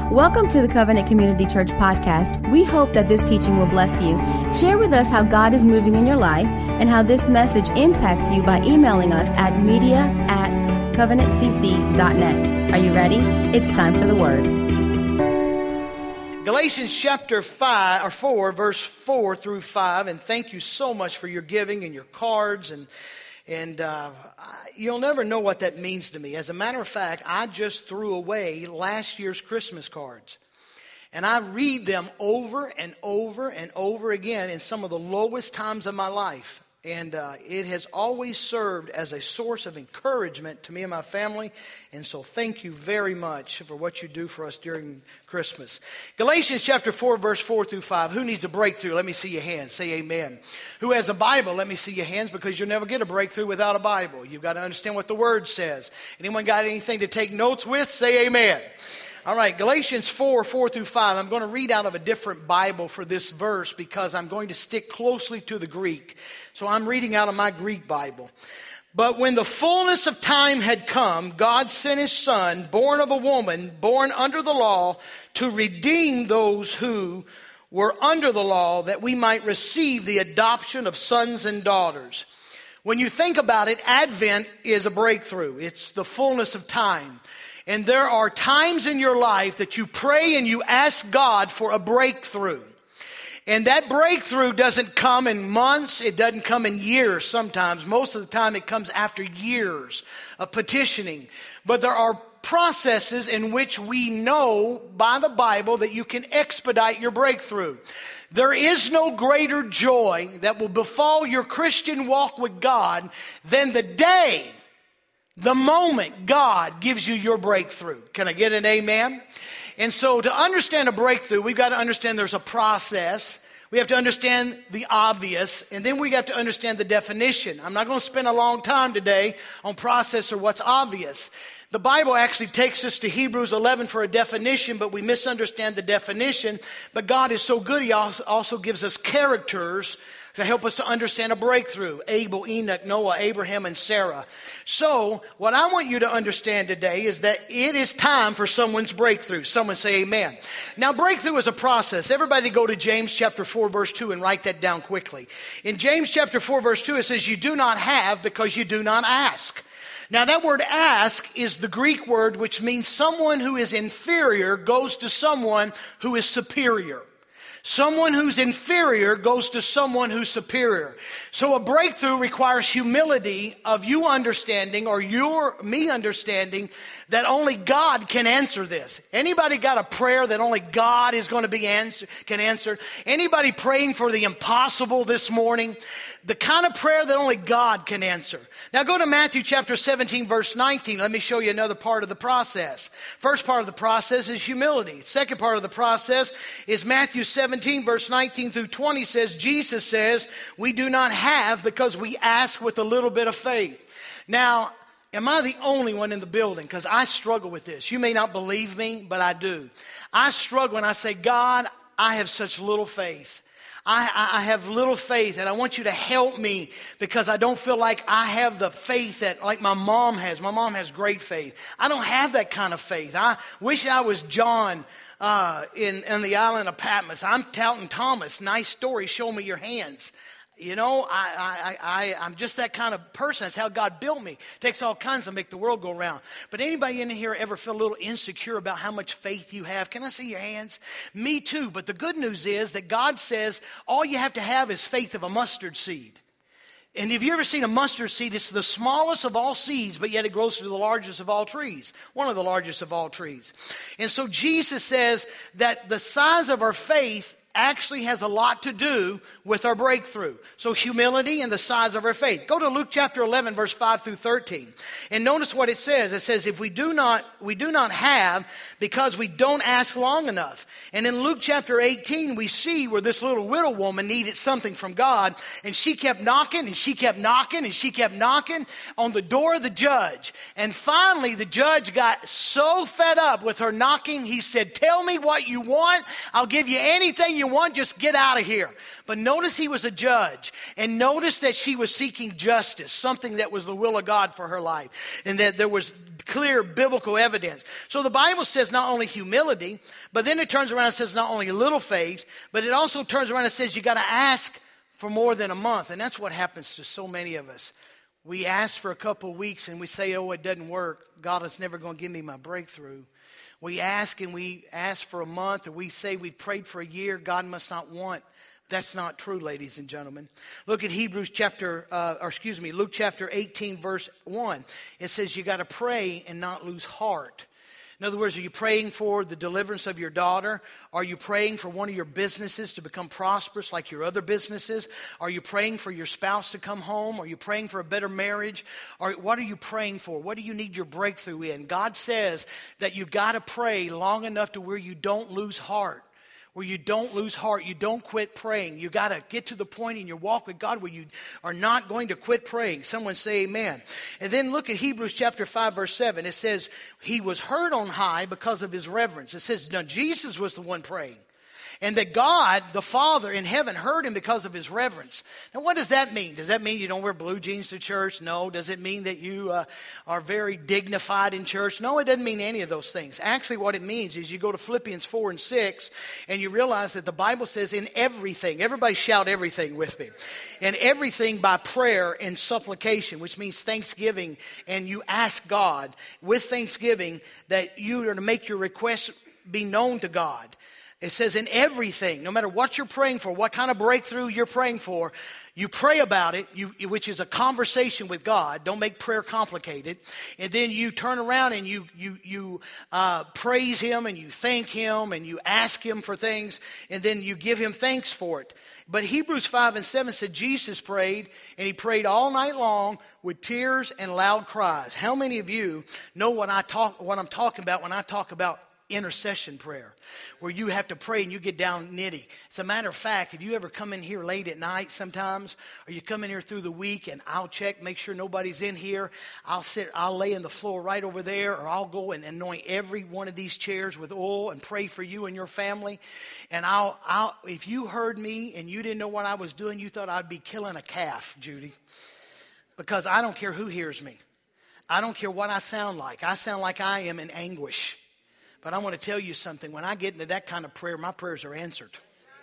Welcome to the Covenant Community Church podcast. We hope that this teaching will bless you. Share with us how God is moving in your life and how this message impacts you by emailing us at media@covenantcc.net. Are you ready? It's time for the word. Galatians chapter 4, verse 4 through 5. And thank you so much for your giving and your cards. And you'll never know what that means to me. As a matter of fact, I just threw away last year's Christmas cards. And I read them over and over and over again in some of the lowest times of my life. And it has always served as a source of encouragement to me and my family. And so thank you very much for what you do for us during Christmas. Galatians chapter 4, verse 4 through 5. Who needs a breakthrough? Let me see your hands. Say amen. Who has a Bible? Let me see your hands, because you'll never get a breakthrough without a Bible. You've got to understand what the Word says. Anyone got anything to take notes with? Say amen. All right, Galatians 4 through 5. I'm going to read out of a different Bible for this verse because I'm going to stick closely to the Greek. So I'm reading out of my Greek Bible. But when the fullness of time had come, God sent his Son, born of a woman, born under the law, to redeem those who were under the law, that we might receive the adoption of sons and daughters. When you think about it, Advent is a breakthrough. It's the fullness of time. And there are times in your life that you pray and you ask God for a breakthrough. And that breakthrough doesn't come in months. It doesn't come in years sometimes. Most of the time it comes after years of petitioning. But there are processes in which we know by the Bible that you can expedite your breakthrough. There is no greater joy that will befall your Christian walk with God than the moment God gives you your breakthrough. Can I get an amen? And so to understand a breakthrough, we've got to understand there's a process. We have to understand the obvious, and then we have to understand the definition. I'm not going to spend a long time today on process or what's obvious. The Bible actually takes us to Hebrews 11 for a definition, but we misunderstand the definition. But God is so good, he also gives us characters to help us to understand a breakthrough. Abel, Enoch, Noah, Abraham, and Sarah. So, what I want you to understand today is that it is time for someone's breakthrough. Someone say amen. Now, breakthrough is a process. Everybody go to James chapter 4, verse 2 and write that down quickly. In James chapter 4, verse 2, it says, "You do not have because you do not ask." Now, that word ask is the Greek word which means someone who is inferior goes to someone who is superior. Someone who's inferior goes to someone who's superior. So a breakthrough requires humility of you understanding, or me understanding, that only God can answer this. Anybody got a prayer that only God is going to can answer? Anybody praying for the impossible this morning? The kind of prayer that only God can answer. Now go to Matthew chapter 17, verse 19. Let me show you another part of the process. First part of the process is humility. Second part of the process is Matthew 17, verse 19 through 20 says, Jesus says, we do not have because we ask with a little bit of faith. Now, am I the only one in the building? Because I struggle with this. You may not believe me, but I do. I struggle when I say, God, I have such little faith. I have little faith, and I want you to help me because I don't feel like I have the faith that like my mom has. My mom has great faith. I don't have that kind of faith. I wish I was John in the island of Patmos. I'm Talton Thomas. Nice story. Show me your hands. You know, I'm just that kind of person. That's how God built me. It takes all kinds to make the world go round. But anybody in here ever feel a little insecure about how much faith you have? Can I see your hands? Me too. But the good news is that God says all you have to have is faith of a mustard seed. And have you ever seen a mustard seed? It's the smallest of all seeds, but yet it grows to the largest of all trees. One of the largest of all trees. And so Jesus says that the size of our faith actually has a lot to do with our breakthrough. So humility and the size of our faith. Go to Luke chapter 11, verse 5 through 13. And notice what it says. It says, if we do not have because we don't ask long enough. And in Luke chapter 18, we see where this little widow woman needed something from God. And she kept knocking and she kept knocking and she kept knocking on the door of the judge. And finally, the judge got so fed up with her knocking, he said, tell me what you want. I'll give you anything you want, just get out of here. But notice he was a judge. And notice that she was seeking justice, something that was the will of God for her life. And that there was clear biblical evidence. So the Bible says not only humility, but then it turns around and says not only little faith, but it also turns around and says you got to ask for more than a month. And that's what happens to so many of us. We ask for a couple of weeks and we say, oh, it doesn't work. God is never going to give me my breakthrough. We ask for a month, or we say we prayed for a year. God must not want. That's not true, ladies and gentlemen. Look at Luke chapter 18, verse 1. It says you got to pray and not lose heart. In other words, are you praying for the deliverance of your daughter? Are you praying for one of your businesses to become prosperous like your other businesses? Are you praying for your spouse to come home? Are you praying for a better marriage? Or what are you praying for? What do you need your breakthrough in? God says that you got to pray long enough to where you don't lose heart. Where you don't lose heart, you don't quit praying. You got to get to the point in your walk with God where you are not going to quit praying. Someone say amen. And then look at Hebrews chapter 5, verse 7. It says, he was heard on high because of his reverence. It says, now Jesus was the one praying. And that God, the Father in heaven, heard him because of his reverence. Now, what does that mean? Does that mean you don't wear blue jeans to church? No. Does it mean that you are very dignified in church? No, it doesn't mean any of those things. Actually, what it means is you go to Philippians 4 and 6, and you realize that the Bible says in everything, everybody shout everything with me, in everything by prayer and supplication, which means thanksgiving, and you ask God with thanksgiving that you are to make your requests be known to God. It says in everything, no matter what you're praying for, what kind of breakthrough you're praying for, you pray about it, which is a conversation with God. Don't make prayer complicated. And then you turn around and you praise him and you thank him and you ask him for things, and then you give him thanks for it. But Hebrews 5 and 7 said Jesus prayed, and he prayed all night long with tears and loud cries. How many of you know what I'm talking about when I talk about intercession prayer, where you have to pray and you get down nitty? As a matter of fact, if you ever come in here late at night sometimes, or you come in here through the week and I'll check, make sure nobody's in here, I'll lay in the floor right over there, or I'll go and anoint every one of these chairs with oil and pray for you and your family. And if you heard me and you didn't know what I was doing, you thought I'd be killing a calf, Judy, because I don't care who hears me. I don't care what I sound like. I sound like I am in anguish. But I want to tell you something. When I get into that kind of prayer, my prayers are answered.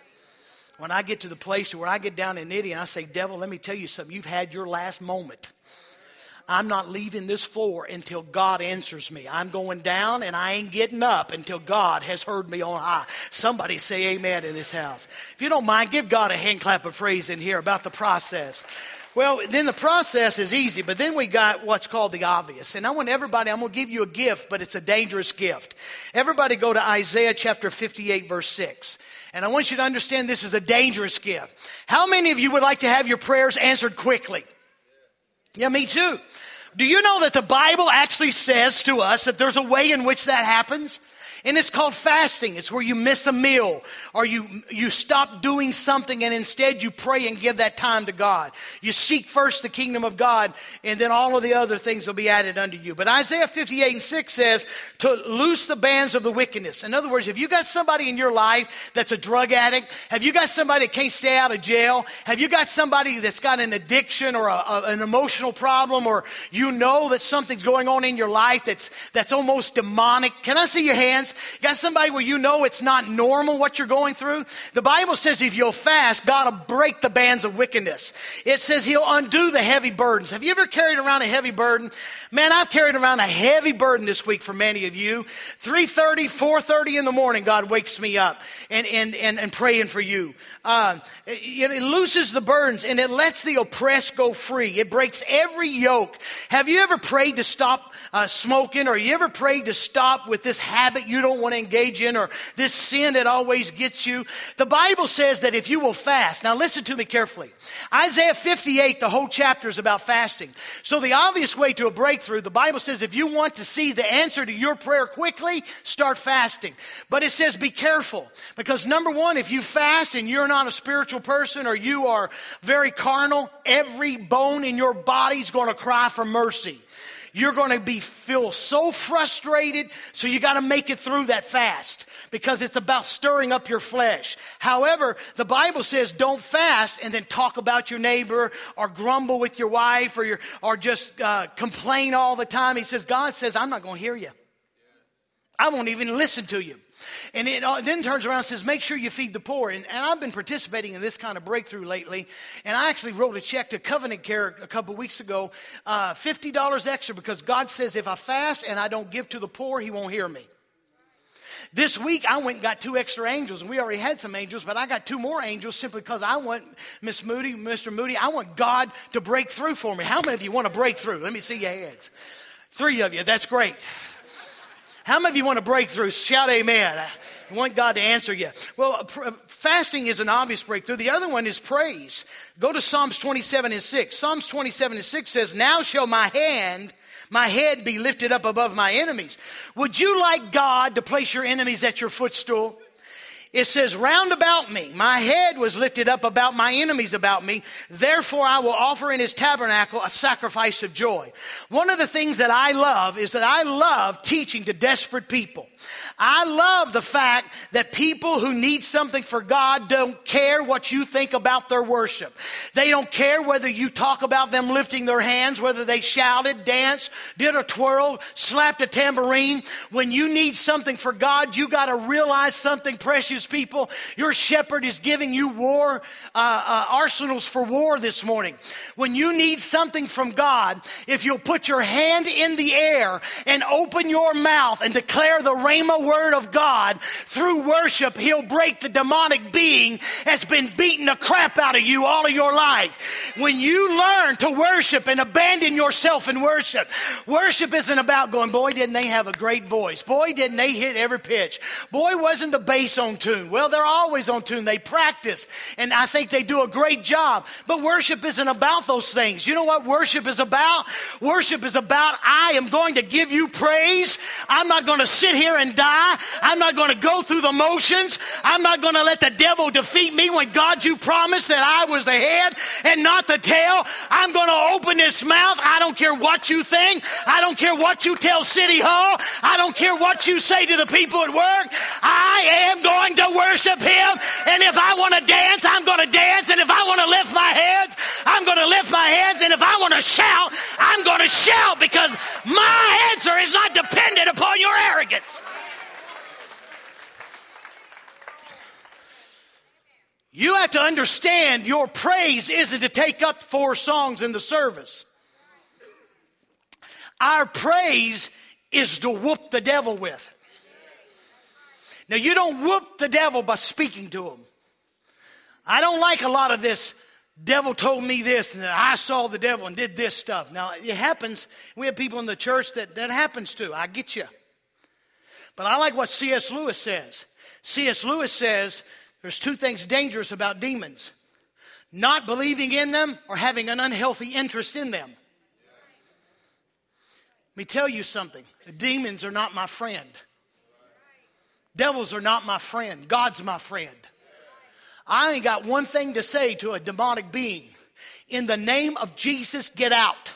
When I get to the place where I get down in nitty and I say, devil, let me tell you something. You've had your last moment. I'm not leaving this floor until God answers me. I'm going down and I ain't getting up until God has heard me on high. Somebody say amen in this house. If you don't mind, give God a hand clap of praise in here about the process. Well, then the process is easy, but then we got what's called the obvious. And I'm going to give you a gift, but it's a dangerous gift. Everybody go to Isaiah chapter 58, verse 6. And I want you to understand this is a dangerous gift. How many of you would like to have your prayers answered quickly? Yeah, me too. Do you know that the Bible actually says to us that there's a way in which that happens? And it's called fasting. It's where you miss a meal, or you stop doing something and instead you pray and give that time to God. You seek first the kingdom of God, and then all of the other things will be added unto you. But Isaiah 58 and 6 says to loose the bands of the wickedness. In other words, have you got somebody in your life that's a drug addict? Have you got somebody that can't stay out of jail? Have you got somebody that's got an addiction or an emotional problem, or you know that something's going on in your life that's almost demonic? Can I see your hands? You got somebody where you know it's not normal what you're going through? The Bible says if you'll fast, God will break the bands of wickedness. It says he'll undo the heavy burdens. Have you ever carried around a heavy burden? Man, I've carried around a heavy burden this week for many of you. 3:30, 4:30 in the morning, God wakes me up and praying for you. It looses the burdens and it lets the oppressed go free. It breaks every yoke. Have you ever prayed to stop smoking, or you ever prayed to stop with this habit you don't want to engage in, or this sin that always gets you? The Bible says that if you will fast, now listen to me carefully. Isaiah 58, the whole chapter is about fasting. So the obvious way to a breakthrough, the Bible says if you want to see the answer to your prayer quickly, start fasting. But it says be careful, because number one, if you fast and you're not a spiritual person, or you are very carnal, every bone in your body is going to cry for mercy. You're going to feel so frustrated, so you got to make it through that fast. because it's about stirring up your flesh. However, the Bible says don't fast and then talk about your neighbor or grumble with your wife or just complain all the time. He says, God says, I'm not going to hear you. I won't even listen to you. And it then turns around and says, make sure you feed the poor. And I've been participating in this kind of breakthrough lately. And I actually wrote a check to Covenant Care a couple weeks ago, $50 extra, because God says if I fast and I don't give to the poor, he won't hear me. This week, I went and got 2 extra angels, and we already had some angels, but I got 2 more angels simply because I want Mr. Moody, I want God to break through for me. How many of you want to break through? Let me see your hands. 3 of you, that's great. How many of you want to break through? Shout amen. I want God to answer you. Well, fasting is an obvious breakthrough. The other one is praise. Go to Psalms 27:6. Psalms 27:6 says, now shall my head be lifted up above my enemies. Would you like God to place your enemies at your footstool? It says, round about me, my head was lifted up about my enemies about me. Therefore, I will offer in his tabernacle a sacrifice of joy. One of the things that I love is that I love teaching to desperate people. I love the fact that people who need something for God don't care what you think about their worship. They don't care whether you talk about them lifting their hands, whether they shouted, danced, did a twirl, slapped a tambourine. When you need something for God, you got to realize something, precious people. Your shepherd is giving you war arsenals for war this morning. When you need something from God, if you'll put your hand in the air and open your mouth and declare the Rhema word of God through worship, he'll break the demonic being that's been beating the crap out of you all of your life. When you learn to worship and abandon yourself in worship, worship isn't about going, boy, didn't they have a great voice. Boy, didn't they hit every pitch. Boy, wasn't the bass on tune. Well, they're always on tune. They practice, and I think they do a great job. But worship isn't about those things. You know what worship is about? Worship is about, I am going to give you praise. I'm not going to sit here and die. I'm not going to go through the motions. I'm not going to let the devil defeat me when God, you promised that I was the head and not the tail. I'm going to open this mouth. I don't care what you think. I don't care what you tell City Hall. I don't care what you say to the people at work. I am going to worship him. And if I want to dance, I'm going to dance. And if I want to lift my hands, I'm going to lift my hands. And if I want to shout, I'm going to shout, because my answer is not dependent upon your arrogance. You have to understand your praise isn't to take up 4 songs in the service. Our praise is to whoop the devil with. Now, you don't whoop the devil by speaking to him. I don't like a lot of this, devil told me this, and I saw the devil and did this stuff. Now, it happens. We have people in the church that happens to. I get you. But I like what C.S. Lewis says. C.S. Lewis says there's 2 things dangerous about demons: not believing in them or having an unhealthy interest in them. Let me tell you something. The demons are not my friend. Devils are not my friend. God's my friend. I ain't got one thing to say to a demonic being. In the name of Jesus, get out.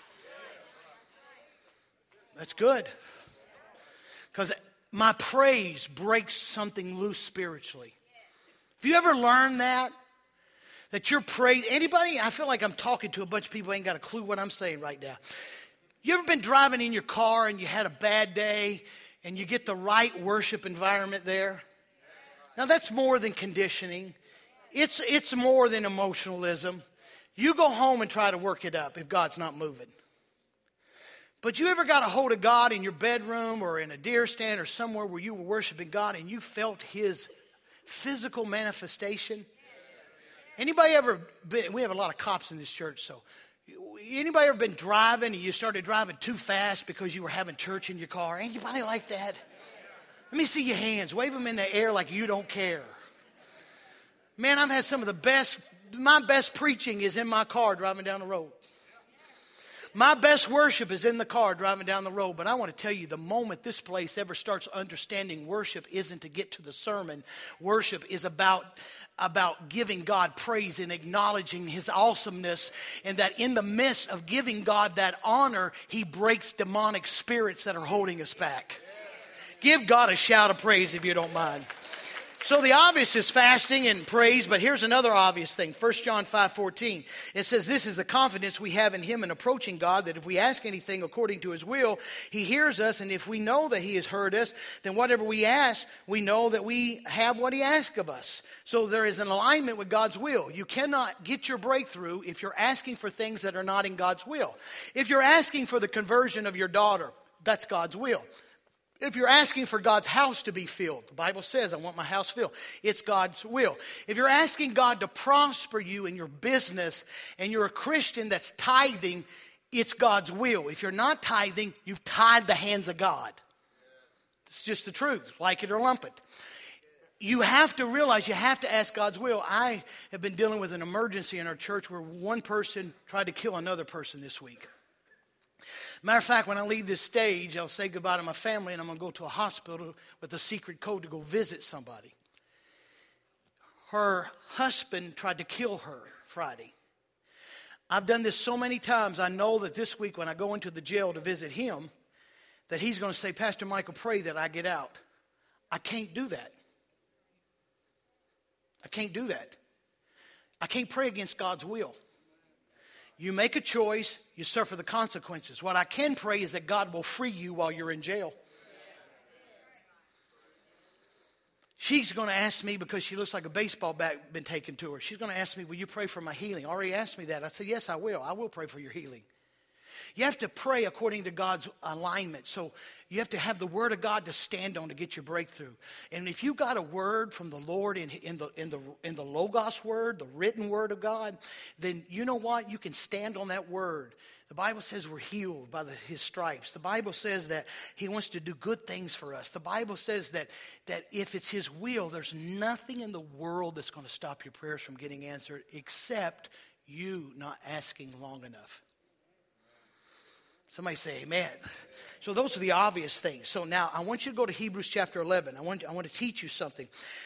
That's good. Because my praise breaks something loose spiritually. Have you ever learned that? That your praise, anybody? I feel like I'm talking to a bunch of people who ain't got a clue what I'm saying right now. You ever been driving in your car and you had a bad day and you get the right worship environment there? Now that's more than conditioning. It's more than emotionalism. You go home and try to work it up if God's not moving. But you ever got a hold of God in your bedroom or in a deer stand or somewhere where you were worshiping God and you felt his physical manifestation? Anybody ever been, we have a lot of cops in this church, so anybody ever been driving and you started driving too fast because you were having church in your car? Anybody like that? Let me see your hands. Wave them in the air like you don't care. Man, I've had some of the best, my best preaching is in my car driving down the road. My best worship is in the car driving down the road. But I want to tell you, the moment this place ever starts understanding worship isn't to get to the sermon. Worship is about giving God praise and acknowledging his awesomeness. And that in the midst of giving God that honor, he breaks demonic spirits that are holding us back. Give God a shout of praise if you don't mind. So the obvious is fasting and praise, but here's another obvious thing. 1 John 5:14. It says, this is the confidence we have in him in approaching God, that if we ask anything according to his will, he hears us. And if we know that he has heard us, then whatever we ask, we know that we have what he asks of us. So there is an alignment with God's will. You cannot get your breakthrough if you're asking for things that are not in God's will. If you're asking for the conversion of your daughter, that's God's will. If you're asking for God's house to be filled, the Bible says, I want my house filled. It's God's will. If you're asking God to prosper you in your business and you're a Christian that's tithing, it's God's will. If you're not tithing, you've tied the hands of God. It's just the truth, like it or lump it. You have to realize you have to ask God's will. I have been dealing with an emergency in our church where one person tried to kill another person this week. Matter of fact, when I leave this stage, I'll say goodbye to my family and I'm going to go to a hospital with a secret code to go visit somebody. Her husband tried to kill her Friday. I've done this so many times. I know that this week when I go into the jail to visit him, that he's going to say, Pastor Michael, pray that I get out. I can't do that. I can't do that. I can't pray against God's will. You make a choice, you suffer the consequences. What I can pray is that God will free you while you're in jail. She's going to ask me, because she looks like a baseball bat been taken to her. She's going to ask me, will you pray for my healing? Already asked me that. I said, yes, I will. I will pray for your healing. You have to pray according to God's alignment. So you have to have the word of God to stand on to get your breakthrough. And if you got a word from the Lord in the Logos word, the written word of God, then you know what? You can stand on that word. The Bible says we're healed by his stripes. The Bible says that he wants to do good things for us. The Bible says that if it's his will, there's nothing in the world that's going to stop your prayers from getting answered except you not asking long enough. Somebody say amen. So those are the obvious things. So now I want you to go to Hebrews chapter 11. I want to teach you something.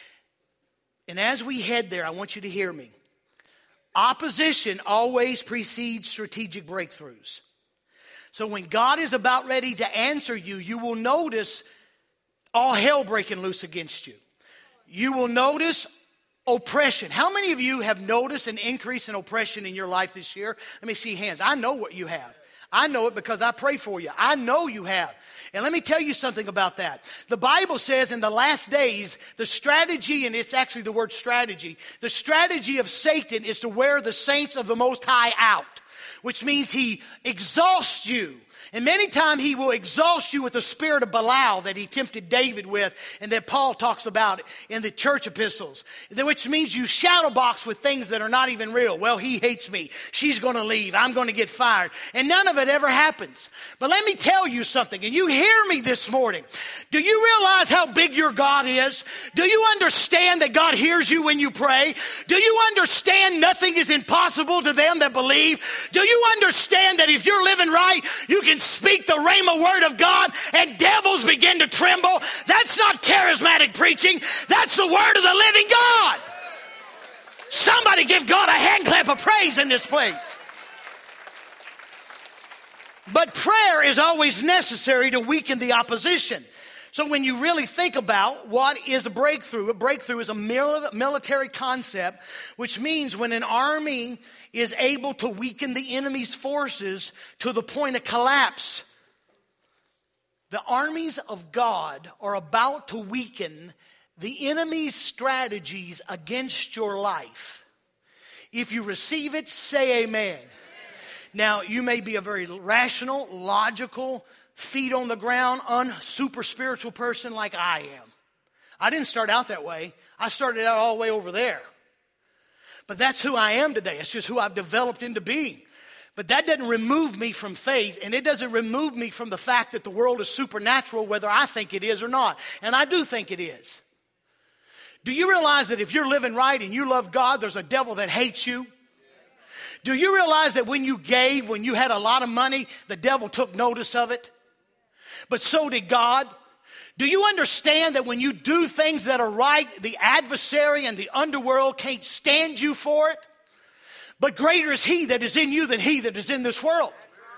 And as we head there, I want you to hear me. Opposition always precedes strategic breakthroughs. So when God is about ready to answer you, you will notice all hell breaking loose against you. You will notice oppression. How many of you have noticed an increase in oppression in your life this year? Let me see hands. I know what you have. I know it because I pray for you. I know you have. And let me tell you something about that. The Bible says in the last days, the strategy, and it's actually the word strategy, the strategy of Satan is to wear the saints of the Most High out, which means he exhausts you. And many times he will exhaust you with the spirit of Belial that he tempted David with, and that Paul talks about in the church epistles, which means you shadow box with things that are not even real. Well, he hates me. She's going to leave. I'm going to get fired. And none of it ever happens. But let me tell you something, and you hear me this morning. Do you realize how big your God is? Do you understand that God hears you when you pray? Do you understand nothing is impossible to them that believe? Do you understand that if you're living right, you can speak the rhema word of God and devils begin to tremble? That's not charismatic preaching. That's the word of the living God. Somebody give God a hand clap of praise in this place. But prayer is always necessary to weaken the opposition. So when you really think about what is a breakthrough is a military concept, which means when an army is able to weaken the enemy's forces to the point of collapse. The armies of God are about to weaken the enemy's strategies against your life. If you receive it, say amen. Now, you may be a very rational, logical, feet on the ground, super spiritual person like I am. I didn't start out that way. I started out all the way over there. But that's who I am today. It's just who I've developed into being. But that doesn't remove me from faith, and it doesn't remove me from the fact that the world is supernatural, whether I think it is or not. And I do think it is. Do you realize that if you're living right and you love God, there's a devil that hates you? Do you realize that when you gave, when you had a lot of money, the devil took notice of it? But so did God. Do you understand that when you do things that are right, the adversary and the underworld can't stand you for it? But greater is he that is in you than he that is in this world.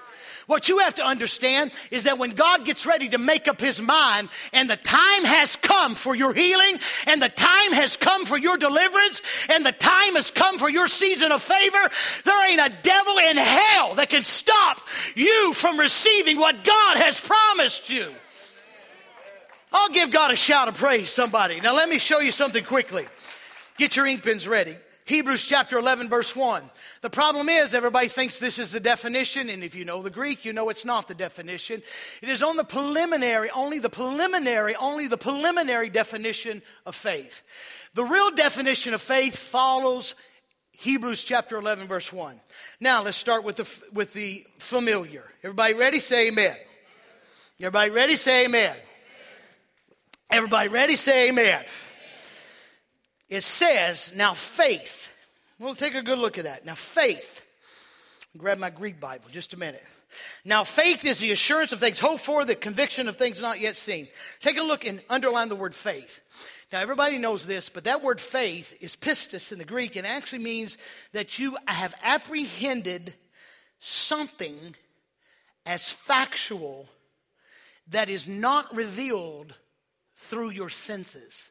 What you have to understand is that when God gets ready to make up his mind and the time has come for your healing and the time has come for your deliverance and the time has come for your season of favor, there ain't a devil in hell that can stop you from receiving what God has promised you. I'll give God a shout of praise, somebody. Now let me show you something quickly. Get your ink pens ready. Hebrews chapter 11, verse 1. The problem is everybody thinks this is the definition, and if you know the Greek, you know it's not the definition. It is on the preliminary, only the preliminary definition of faith. The real definition of faith follows Hebrews chapter 11, verse 1. Now let's start with the familiar. Everybody ready? Say amen. Everybody ready? Say amen. Everybody ready? Say amen. It says, now faith. We'll take a good look at that. Now faith. Grab my Greek Bible just a minute. Now faith is the assurance of things hoped for, the conviction of things not yet seen. Take a look and underline the word faith. Now everybody knows this, but that word faith is pistis in the Greek, and actually means that you have apprehended something as factual that is not revealed through your senses.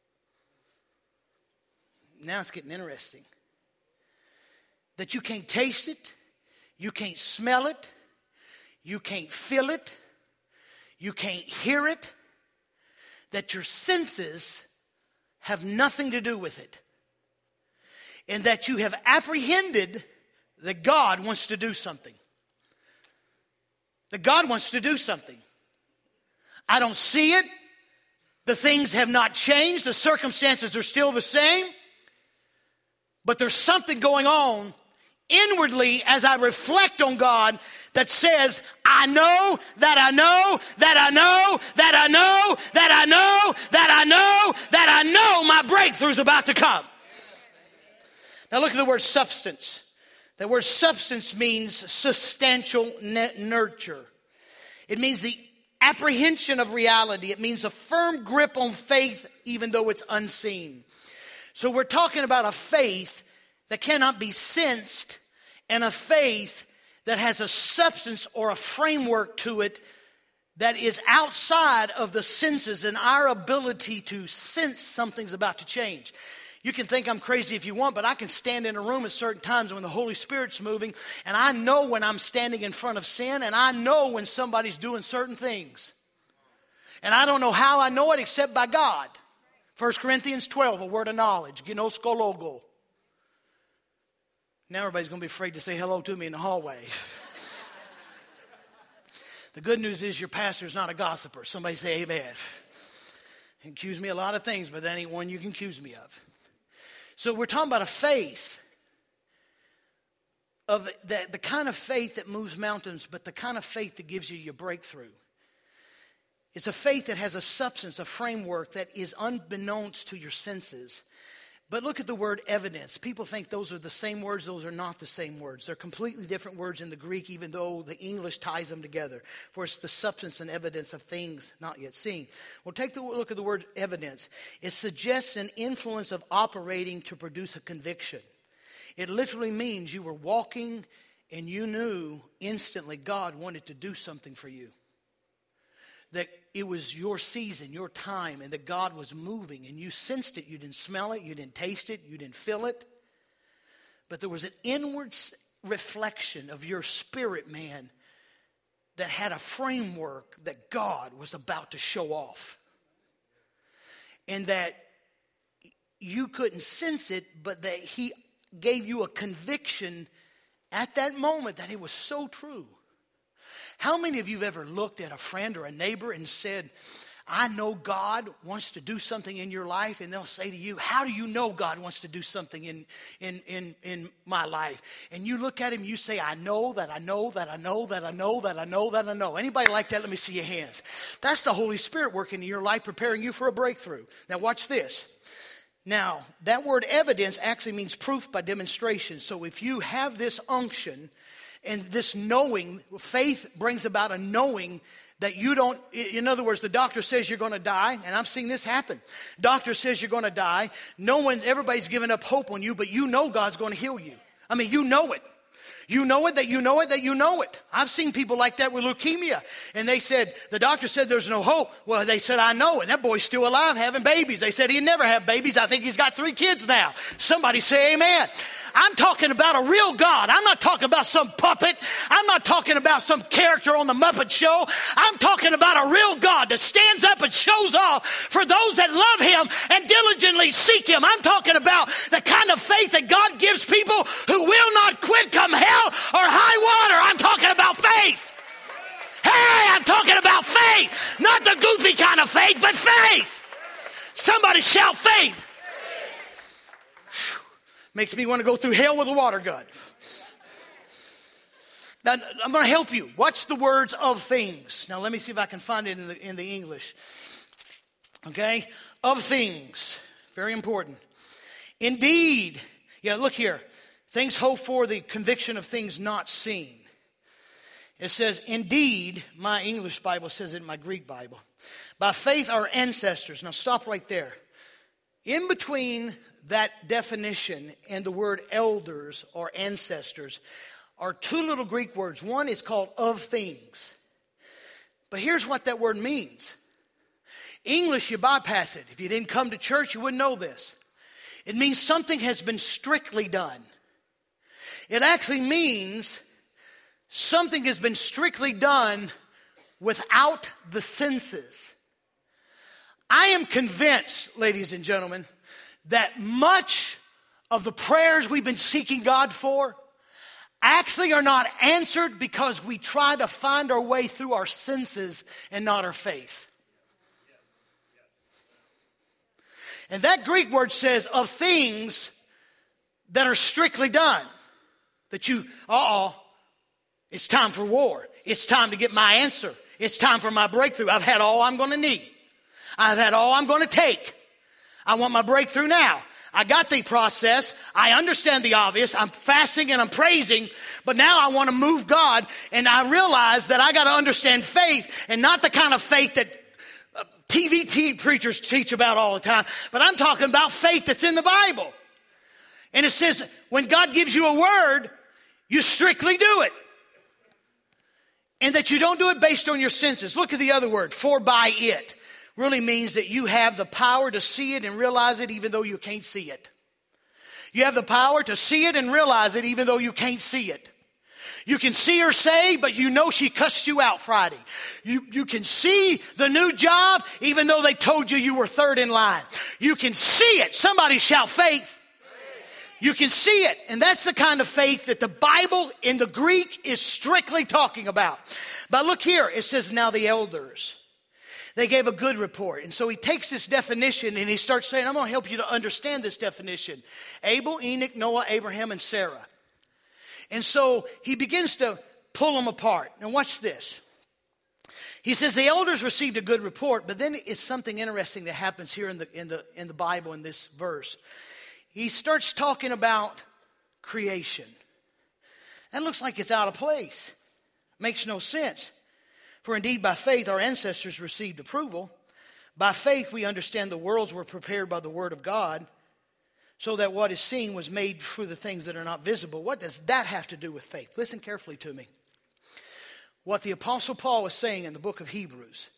Now it's getting interesting. That you can't taste it, you can't smell it, you can't feel it, you can't hear it, that your senses have nothing to do with it. And that you have apprehended that God wants to do something. That God wants to do something. I don't see it. The things have not changed. The circumstances are still the same. But there's something going on inwardly as I reflect on God that says, I know that I know that I know that I know that I know that I know that I know my breakthrough's about to come. Now look at the word substance. The word substance means substantial nurture. It means the apprehension of reality. It means a firm grip on faith even though it's unseen. So we're talking about a faith that cannot be sensed and a faith that has a substance or a framework to it that is outside of the senses and our ability to sense something's about to change. You can think I'm crazy if you want, but I can stand in a room at certain times when the Holy Spirit's moving, and I know when I'm standing in front of sin, and I know when somebody's doing certain things. And I don't know how I know it except by God. 1 Corinthians 12, a word of knowledge. Ginoskologo. Now everybody's going to be afraid to say hello to me in the hallway. The good news is your pastor's not a gossiper. Somebody say amen. He accused me of a lot of things, but that ain't one you can accuse me of. So we're talking about a faith, of the kind of faith that moves mountains, but the kind of faith that gives you your breakthrough. It's a faith that has a substance, a framework that is unbeknownst to your senses. But look at the word evidence. People think those are the same words. Those are not the same words. They're completely different words in the Greek, even though the English ties them together. For it's the substance and evidence of things not yet seen. Well, take a look at the word evidence. It suggests an influence of operating to produce a conviction. It literally means you were walking and you knew instantly God wanted to do something for you. That it was your season, your time, and that God was moving, and you sensed it. You didn't smell it, you didn't taste it, you didn't feel it. But there was an inward reflection of your spirit, man, that had a framework that God was about to show off. And that you couldn't sense it, but that He gave you a conviction at that moment that it was so true. How many of you have ever looked at a friend or a neighbor and said, I know God wants to do something in your life, and they'll say to you, how do you know God wants to do something in my life? And you look at him, you say, I know that I know that I know that I know that I know that I know. Anybody like that? Let me see your hands. That's the Holy Spirit working in your life, preparing you for a breakthrough. Now watch this. Now, that word evidence actually means proof by demonstration. So if you have this unction and this knowing, faith brings about a knowing that you don't, in other words, the doctor says you're going to die, and I've seen this happen. Doctor says you're going to die. Everybody's giving up hope on you, but you know God's going to heal you. I mean, you know it. You know it, that you know it, that you know it. I've seen people like that with leukemia. And they said, the doctor said there's no hope. Well, they said, I know. And that boy's still alive having babies. They said he'd never have babies. I think he's got 3 kids now. Somebody say amen. I'm talking about a real God. I'm not talking about some puppet. I'm not talking about some character on the Muppet Show. I'm talking about a real God that stands up and shows off for those that love him and diligently seek him. I'm talking about the kind of faith that God gives people who will not quit come hell or high water. I'm talking about faith. Hey, I'm talking about faith. Not the goofy kind of faith, but faith. Somebody shout faith. Makes me want to go through hell with a water gun. Now, I'm going to help you. Watch the words of things. Now, let me see if I can find it in the English. Okay? Of things. Very important. Indeed. Yeah, look here. Things hoped for, the conviction of things not seen. It says, indeed, my English Bible says it in my Greek Bible. By faith our ancestors. Now, stop right there. In between that definition and the word elders or ancestors are 2 little Greek words. One is called of things. But here's what that word means. English, you bypass it. If you didn't come to church, you wouldn't know this. It means something has been strictly done. It actually means something has been strictly done without the senses. I am convinced, ladies and gentlemen, that much of the prayers we've been seeking God for actually are not answered because we try to find our way through our senses and not our faith. And that Greek word says of things that are strictly done. That it's time for war. It's time to get my answer. It's time for my breakthrough. I've had all I'm going to need. I've had all I'm going to take. I want my breakthrough now. I got the process. I understand the obvious. I'm fasting and I'm praising. But now I want to move God. And I realize that I got to understand faith and not the kind of faith that TV preachers teach about all the time. But I'm talking about faith that's in the Bible. And it says when God gives you a word, you strictly do it. And that you don't do it based on your senses. Look at the other word, for by it. Really means that you have the power to see it and realize it even though you can't see it. You have the power to see it and realize it even though you can't see it. You can see her saved, but you know she cussed you out Friday. You can see the new job even though they told you were third in line. You can see it. Somebody shout faith. You can see it. And that's the kind of faith that the Bible in the Greek is strictly talking about. But look here. It says now the elders. They gave a good report. And so he takes this definition and he starts saying, I'm going to help you to understand this definition. Abel, Enoch, Noah, Abraham, and Sarah. And so he begins to pull them apart. Now watch this. He says the elders received a good report, but then it's something interesting that happens here in the Bible in this verse. He starts talking about creation. That looks like it's out of place. Makes no sense. For indeed, by faith, our ancestors received approval. By faith, we understand the worlds were prepared by the word of God, so that what is seen was made through the things that are not visible. What does that have to do with faith? Listen carefully to me. What the Apostle Paul is saying in the book of Hebrews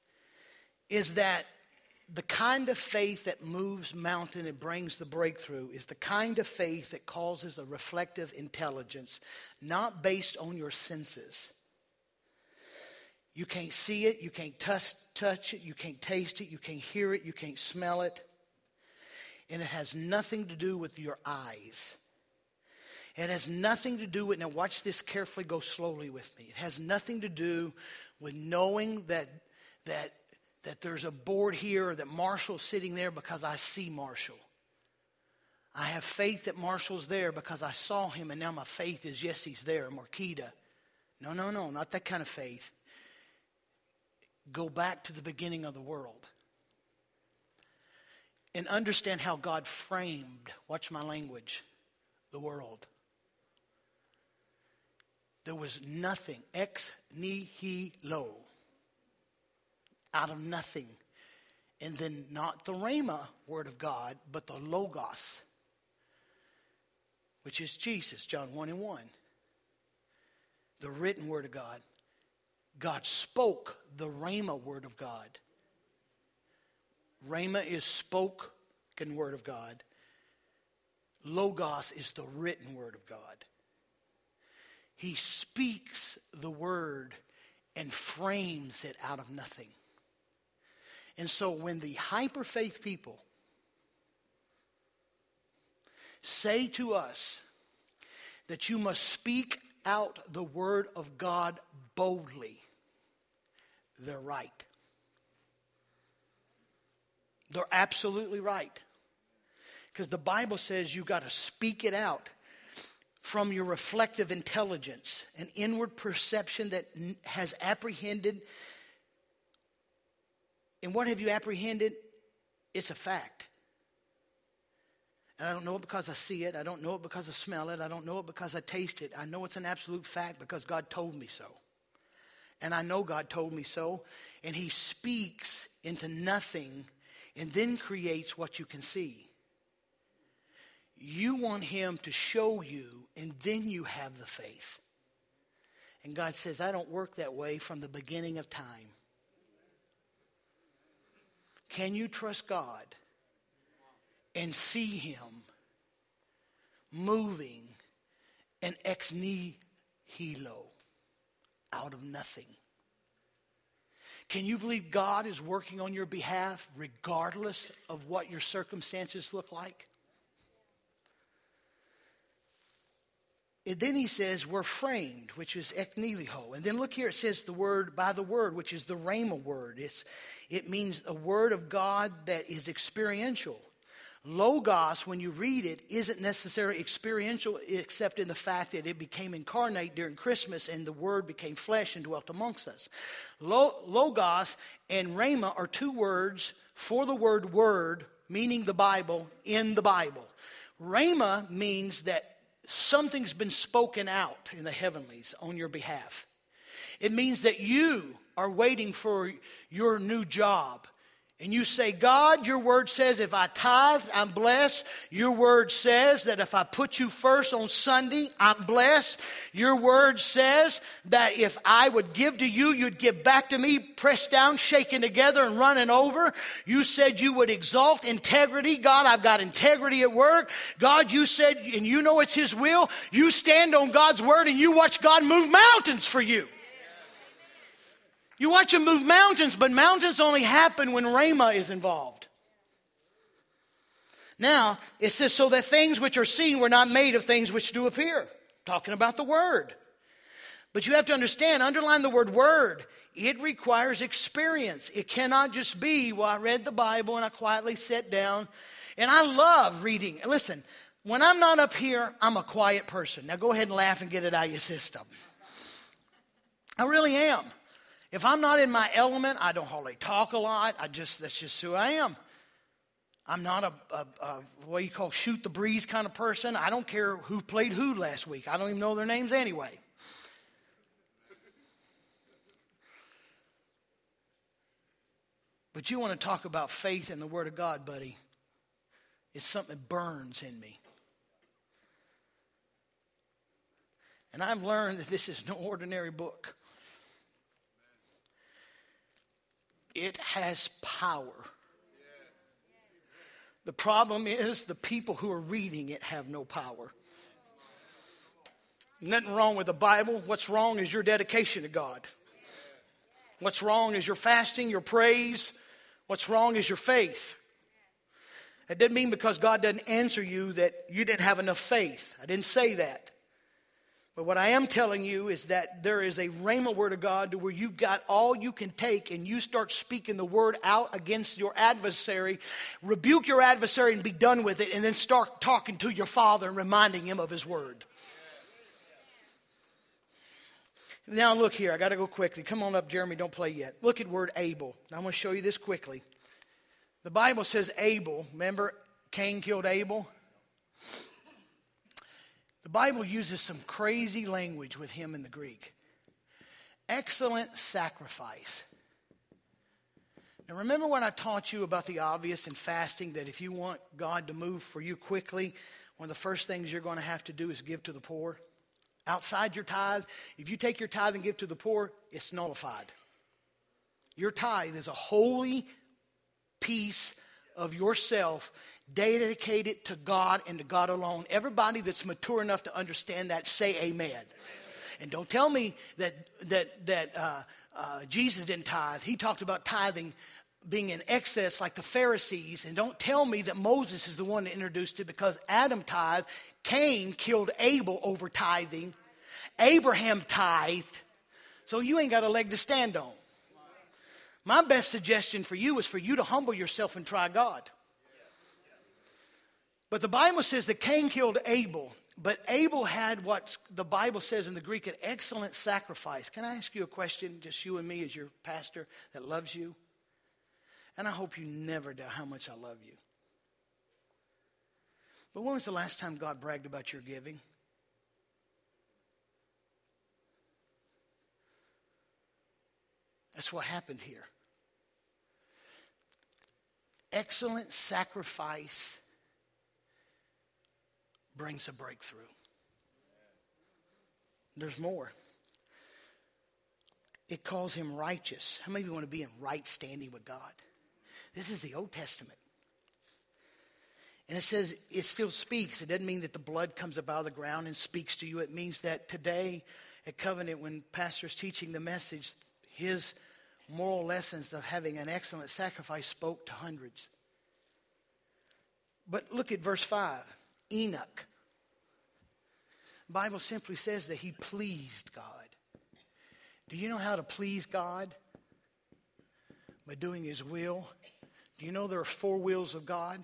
is that the kind of faith that moves mountain and brings the breakthrough is the kind of faith that causes a reflective intelligence, not based on your senses. You can't see it, you can't touch it, you can't taste it, you can't hear it, you can't smell it. And it has nothing to do with your eyes. It has nothing to do with, now watch this carefully, go slowly with me. It has nothing to do with knowing that there's a board here or that Marshall's sitting there because I see Marshall. I have faith that Marshall's there because I saw him and now my faith is, yes, he's there, Marquita. No, not that kind of faith. Go back to the beginning of the world and understand how God framed, watch my language, the world. There was nothing, ex nihilo, out of nothing. And then not the Rhema word of God, but the Logos, which is Jesus, John 1:1. the written word of God. God spoke the Rhema word of God. Rhema is spoken word of God. Logos is the written word of God. He speaks the word and frames it out of nothing. And so when the hyper-faith people say to us that you must speak out the word of God boldly, they're right. They're absolutely right. Because the Bible says you've got to speak it out from your reflective intelligence, an inward perception that has apprehended. And what have you apprehended? It's a fact. And I don't know it because I see it. I don't know it because I smell it. I don't know it because I taste it. I know it's an absolute fact because God told me so. And I know God told me so. And He speaks into nothing and then creates what you can see. You want Him to show you, and then you have the faith. And God says, I don't work that way from the beginning of time. Can you trust God and see Him moving an ex nihilo out of nothing? Can you believe God is working on your behalf regardless of what your circumstances look like? And then he says we're framed, which is ek nihilo. And then look here, it says the word by the word, which is the Rhema word. It means a word of God that is experiential. Logos, when you read it, isn't necessarily experiential except in the fact that it became incarnate during Christmas and the Word became flesh and dwelt amongst us. Logos and Rhema are two words for the word word, meaning the Bible, in the Bible. Rhema means that something's been spoken out in the heavenlies on your behalf. It means that you are waiting for your new job. And you say, God, your word says if I tithe, I'm blessed. Your word says that if I put you first on Sunday, I'm blessed. Your word says that if I would give to you, you'd give back to me, pressed down, shaken together, and running over. You said you would exalt integrity. God, I've got integrity at work. God, you said, and you know it's His will. You stand on God's word and you watch God move mountains for you. You watch Him move mountains, but mountains only happen when Rhema is involved. Now, it says, so that things which are seen were not made of things which do appear. Talking about the Word. But you have to understand, underline the word word. It requires experience. It cannot just be, well, I read the Bible and I quietly sat down. And I love reading. Listen, when I'm not up here, I'm a quiet person. Now go ahead and laugh and get it out of your system. I really am. If I'm not in my element, I don't hardly talk a lot. That's just who I am. I'm not a what you call shoot the breeze kind of person. I don't care who played who last week. I don't even know their names anyway. But you want to talk about faith in the Word of God, buddy. It's something that burns in me. And I've learned that this is no ordinary book. It has power. The problem is the people who are reading it have no power. Nothing wrong with the Bible. What's wrong is your dedication to God. What's wrong is your fasting, your praise. What's wrong is your faith. It doesn't mean because God doesn't answer you that you didn't have enough faith. I didn't say that. But what I am telling you is that there is a Rhema word of God to where you've got all you can take and you start speaking the word out against your adversary. Rebuke your adversary and be done with it, and then start talking to your Father and reminding Him of His word. Now look here, I got to go quickly. Come on up, Jeremy, don't play yet. Look at word Abel. Now I'm going to show you this quickly. The Bible says Abel, remember Cain killed Abel? The Bible uses some crazy language with him in the Greek. Excellent sacrifice. Now remember when I taught you about the obvious in fasting, that if you want God to move for you quickly, one of the first things you're going to have to do is give to the poor? outside your tithe, if you take your tithe and give to the poor, it's nullified. Your tithe is a holy piece of yourself dedicated to God and to God alone. Everybody that's mature enough to understand that, say amen. And don't tell me that Jesus didn't tithe. He talked about tithing being in excess like the Pharisees. And don't tell me that Moses is the one that introduced it, because Adam tithed. Cain killed Abel over tithing. Abraham tithed. So you ain't got a leg to stand on. My best suggestion for you is for you to humble yourself and try God. But the Bible says that Cain killed Abel. But Abel had what the Bible says in the Greek, an excellent sacrifice. Can I ask you a question, just you and me as your pastor that loves you? And I hope you never doubt how much I love you. But when was the last time God bragged about your giving? That's what happened here. Excellent sacrifice brings a breakthrough. There's more. It calls him righteous. How many of you want to be in right standing with God? This is the Old Testament. And it says it still speaks. It doesn't mean that the blood comes up out of the ground and speaks to you. It means that today at Covenant, when pastor's teaching the message, his moral lessons of having an excellent sacrifice spoke to hundreds. But look at verse 5. Enoch. The Bible simply says that he pleased God. Do you know how to please God? By doing his will. Do you know there are 4 wills of God?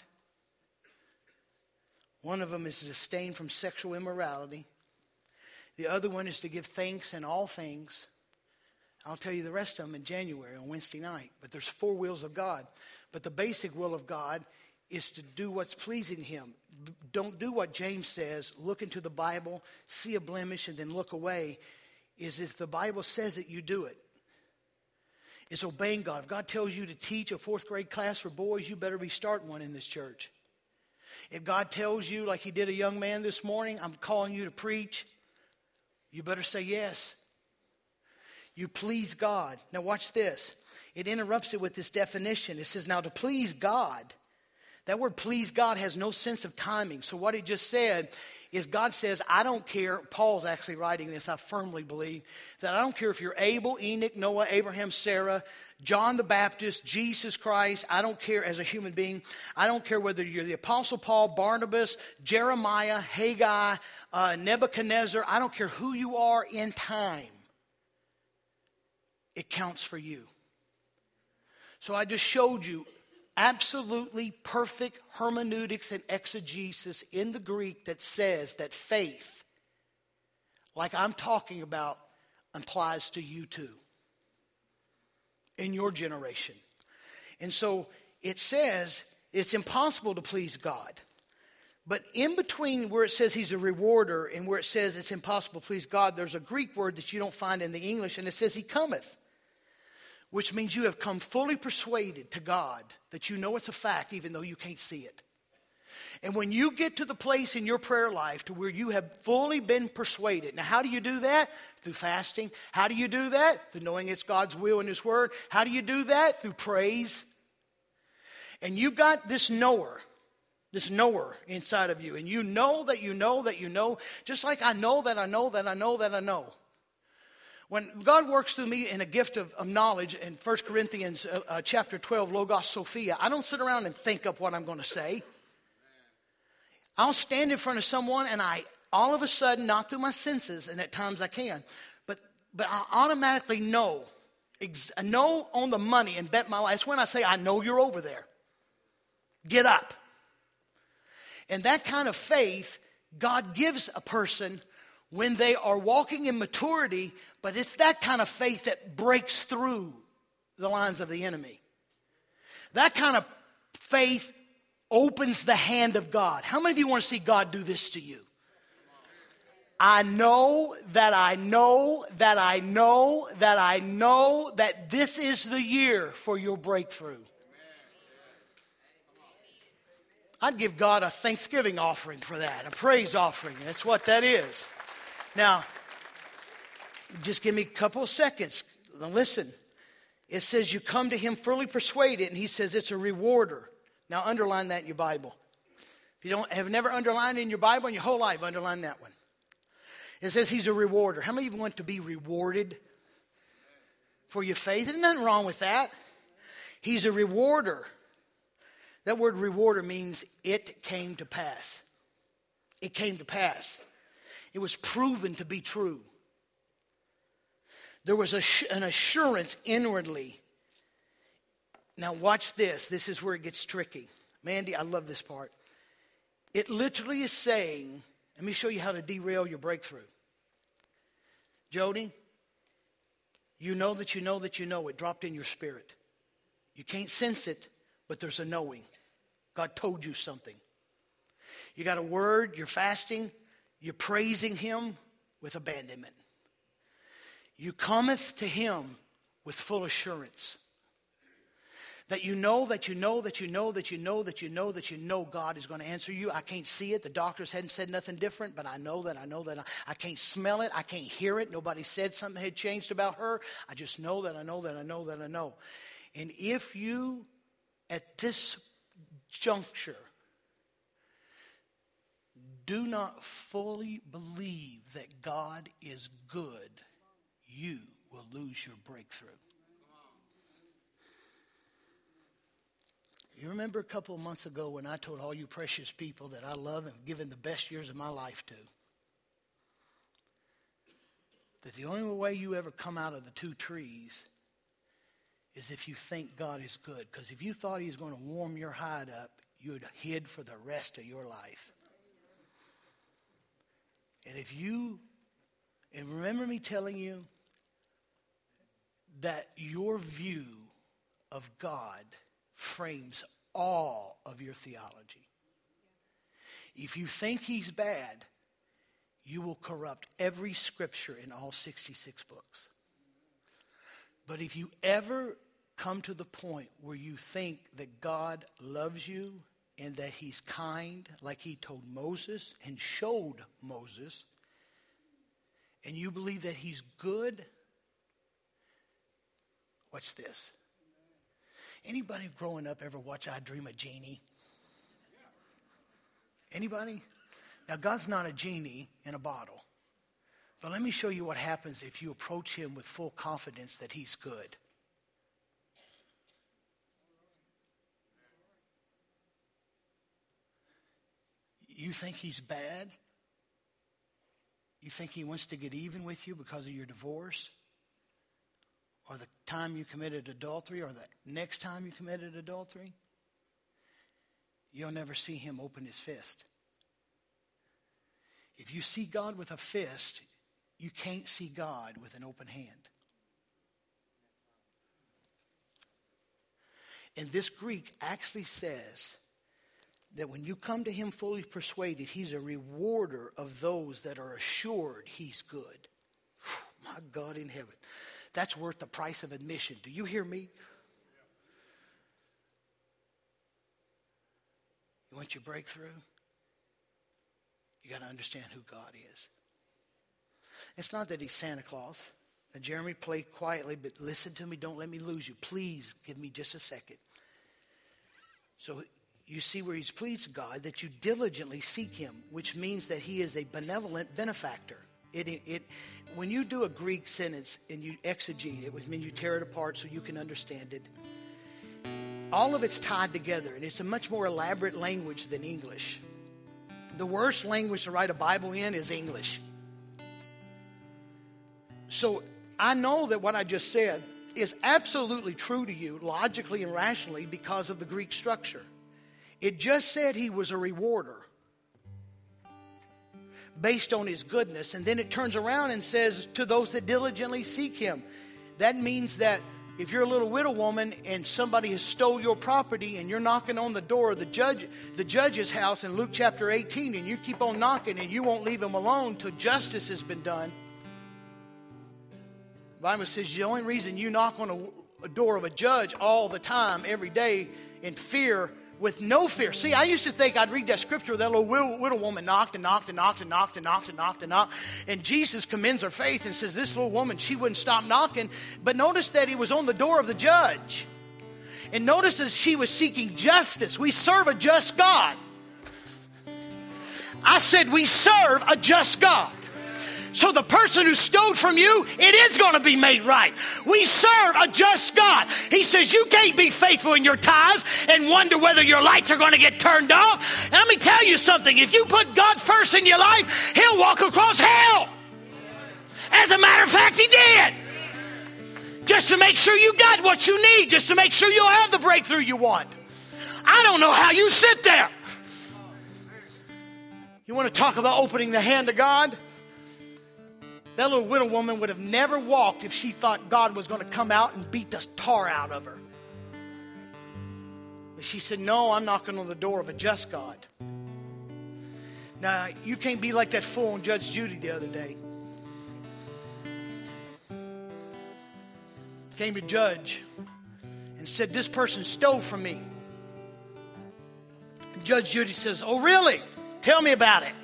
One of them is to abstain from sexual immorality. The other one is to give thanks in all things. I'll tell you the rest of them in January on Wednesday night. But there's 4 wills of God. But the basic will of God is to do what's pleasing him. Don't do what James says, look into the Bible, see a blemish, and then look away. Is if the Bible says it, you do it. It's obeying God. If God tells you to teach a 4th grade class for boys, you better be starting one in this church. If God tells you, like he did a young man this morning, I'm calling you to preach, you better say yes. You please God. Now watch this. It interrupts it with this definition. It says, now to please God. That word please God has no sense of timing. So what he just said is God says, I don't care. Paul's actually writing this, I firmly believe, that I don't care if you're Abel, Enoch, Noah, Abraham, Sarah, John the Baptist, Jesus Christ. I don't care as a human being. I don't care whether you're the Apostle Paul, Barnabas, Jeremiah, Haggai, Nebuchadnezzar. I don't care who you are in time. It counts for you. So I just showed you absolutely perfect hermeneutics and exegesis in the Greek that says that faith, like I'm talking about, applies to you too. In your generation. And so it says it's impossible to please God. But in between where it says he's a rewarder and where it says it's impossible to please God, there's a Greek word that you don't find in the English, and it says he cometh. Which means you have come fully persuaded to God that you know it's a fact even though you can't see it. And when you get to the place in your prayer life to where you have fully been persuaded. Now how do you do that? Through fasting. How do you do that? Through knowing it's God's will and his word. How do you do that? Through praise. And you've got this knower inside of you. And you know that you know that you know. Just like I know that I know that I know that I know. When God works through me in a gift of knowledge in 1 Corinthians chapter 12, Logos Sophia, I don't sit around and think up what I'm going to say. I'll stand in front of someone and I, all of a sudden, not through my senses, and at times I can, but I automatically know on the money and bet my life. It's when I say, I know you're over there. Get up. And that kind of faith, God gives a person when they are walking in maturity, but it's that kind of faith that breaks through the lines of the enemy. That kind of faith opens the hand of God. How many of you want to see God do this to you? I know that I know that I know that I know that this is the year for your breakthrough. I'd give God a thanksgiving offering for that, a praise offering. That's what that is. Now, just give me a couple of seconds. Now listen. It says you come to him fully persuaded, and he says it's a rewarder. Now underline that in your Bible. If you have never underlined it in your Bible in your whole life, underline that one. It says he's a rewarder. How many of you want to be rewarded for your faith? There's nothing wrong with that. He's a rewarder. That word rewarder means it came to pass. It came to pass. It was proven to be true. There was an assurance inwardly. Now watch this. This is where it gets tricky. Mandy, I love this part. It literally is saying, let me show you how to derail your breakthrough. Jody, you know that you know that you know it dropped in your spirit. You can't sense it, but there's a knowing. God told you something. You got a word, you're fasting, you're praising him with abandonment. You cometh to him with full assurance. That you know that you know that you know that you know that you know that you know God is going to answer you. I can't see it. The doctors hadn't said nothing different, but I know that I can't smell it. I can't hear it. Nobody said something had changed about her. I just know that I know that I know that I know. And if you, at this juncture, do not fully believe that God is good, you will lose your breakthrough. You remember a couple of months ago when I told all you precious people that I love and given the best years of my life to, that the only way you ever come out of the two trees is if you think God is good. Because if you thought he was going to warm your hide up, you'd hid for the rest of your life. And remember me telling you that your view of God frames all of your theology. If you think he's bad, you will corrupt every scripture in all 66 books. But if you ever come to the point where you think that God loves you and that he's kind, like he told Moses and showed Moses, and you believe that he's good, watch this. Anybody growing up ever watch I Dream of Jeannie? Anybody? Now, God's not a genie in a bottle. But let me show you what happens if you approach him with full confidence that he's good. You think he's bad? You think he wants to get even with you because of your divorce? Or the time you committed adultery, or the next time you committed adultery? You'll never see him open his fist. If you see God with a fist, you can't see God with an open hand. And this Greek actually says that when you come to him fully persuaded, he's a rewarder of those that are assured he's good. Whew, my God in heaven. That's worth the price of admission. Do you hear me? You want your breakthrough? You got to understand who God is. It's not that he's Santa Claus. Now, Jeremy, play quietly, but listen to me. Don't let me lose you. Please give me just a second. So you see where he's pleased God, that you diligently seek him, which means that he is a benevolent benefactor. When you do a Greek sentence and you exegete it, which means you tear it apart so you can understand it, all of it's tied together, and it's a much more elaborate language than English. The worst language to write a Bible in is English. So I know that what I just said is absolutely true to you, logically and rationally, because of the Greek structure. It just said he was a rewarder based on his goodness. And then it turns around and says, to those that diligently seek him. That means that if you're a little widow woman and somebody has stole your property and you're knocking on the door of the judge's house in Luke chapter 18, and you keep on knocking and you won't leave him alone till justice has been done. The Bible says the only reason you knock on a door of a judge all the time, every day, in fear with no fear. See, I used to think I'd read that scripture where that little widow woman knocked and knocked and knocked and knocked and knocked and knocked and knocked. And Jesus commends her faith and says this little woman, she wouldn't stop knocking. But notice that he was on the door of the judge. And notice that she was seeking justice. We serve a just God. I said we serve a just God. So the person who stole from you, it is going to be made right. We serve a just God. He says you can't be faithful in your tithes and wonder whether your lights are going to get turned off. And let me tell you something. If you put God first in your life, he'll walk across hell. As a matter of fact, he did. Just to make sure you got what you need. Just to make sure you'll have the breakthrough you want. I don't know how you sit there. You want to talk about opening the hand of God? That little widow woman would have never walked if she thought God was going to come out and beat the tar out of her. But she said, no, I'm knocking on the door of a just God. Now, you can't be like that fool on Judge Judy the other day. Came to judge and said, this person stole from me. And Judge Judy says, oh, really? Tell me about it.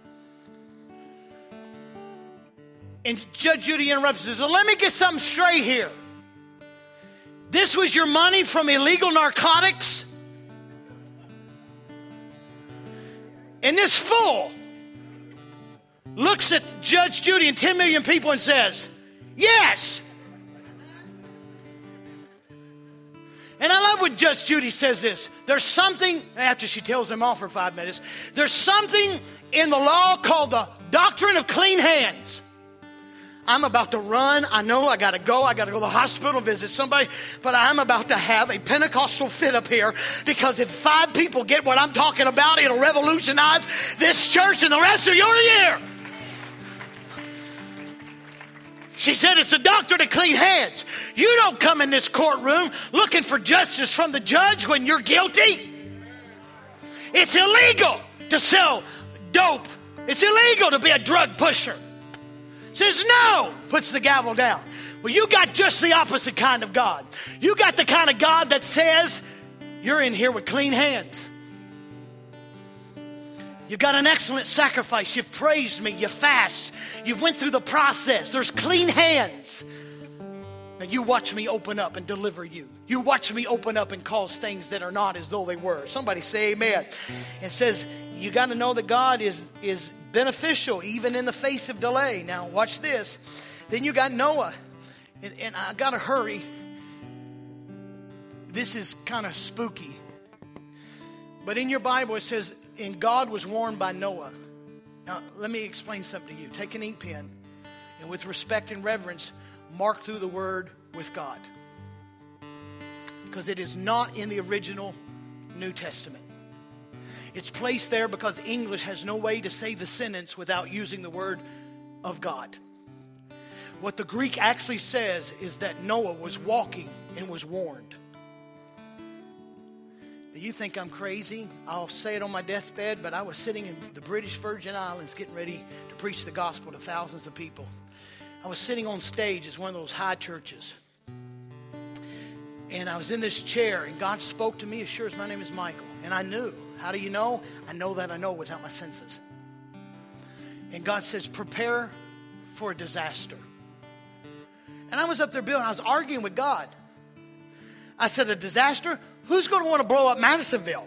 And Judge Judy interrupts and says, well, let me get something straight here. This was your money from illegal narcotics? And this fool looks at Judge Judy and 10 million people and says, yes. And I love when Judge Judy says this. There's something, after she tells them off for 5 minutes, there's something in the law called the doctrine of clean hands. I'm about to run. I know I got to go. I got to go to the hospital and visit somebody. But I'm about to have a Pentecostal fit up here because if 5 people get what I'm talking about, it'll revolutionize this church and the rest of your year. She said it's a doctrine of clean hands. You don't come in this courtroom looking for justice from the judge when you're guilty. It's illegal to sell dope. It's illegal to be a drug pusher. Says no, puts the gavel down. Well, you got just the opposite kind of God. You got the kind of God that says you're in here with clean hands. You've got an excellent sacrifice. You've praised me. You fast. You've went through the process. There's clean hands. Now you watch me open up and deliver you. You watch me open up and cause things that are not as though they were. Somebody say amen. It says you got to know that God is beneficial even in the face of delay. Now watch this. Then you got Noah. And I got to hurry. This is kind of spooky. But in your Bible it says, and God was warned by Noah. Now let me explain something to you. Take an ink pen and with respect and reverence, mark through the word with God. Because it is not in the original New Testament. It's placed there because English has no way to say the sentence without using the word of God. What the Greek actually says is that Noah was walking and was warned. You think I'm crazy? I'll say it on my deathbed, but I was sitting in the British Virgin Islands getting ready to preach the gospel to thousands of people. I was sitting on stage as one of those high churches. And I was in this chair, and God spoke to me as sure as my name is Michael. And I knew. How do you know? I know that I know without my senses. And God says, prepare for a disaster. And I was up there, Bill, and I was arguing with God. I said, a disaster? Who's going to want to blow up Madisonville?